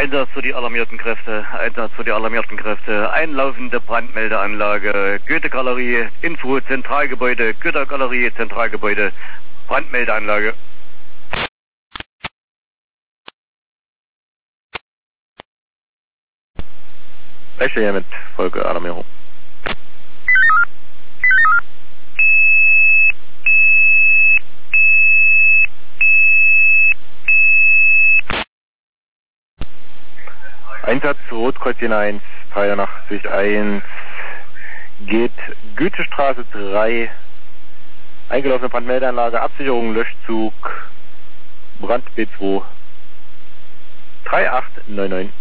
Einsatz für die alarmierten Kräfte, einlaufende Brandmeldeanlage, Goethe-Galerie, Info, Zentralgebäude, Goethe-Galerie, Zentralgebäude, Brandmeldeanlage. Ich stehe hier mit Folgealarmierung. Einsatz Rotkreuz 1, 83.1, geht Goethestraße 3, eingelaufene Brandmeldeanlage, Absicherung, Löschzug, Brand B2, 3899.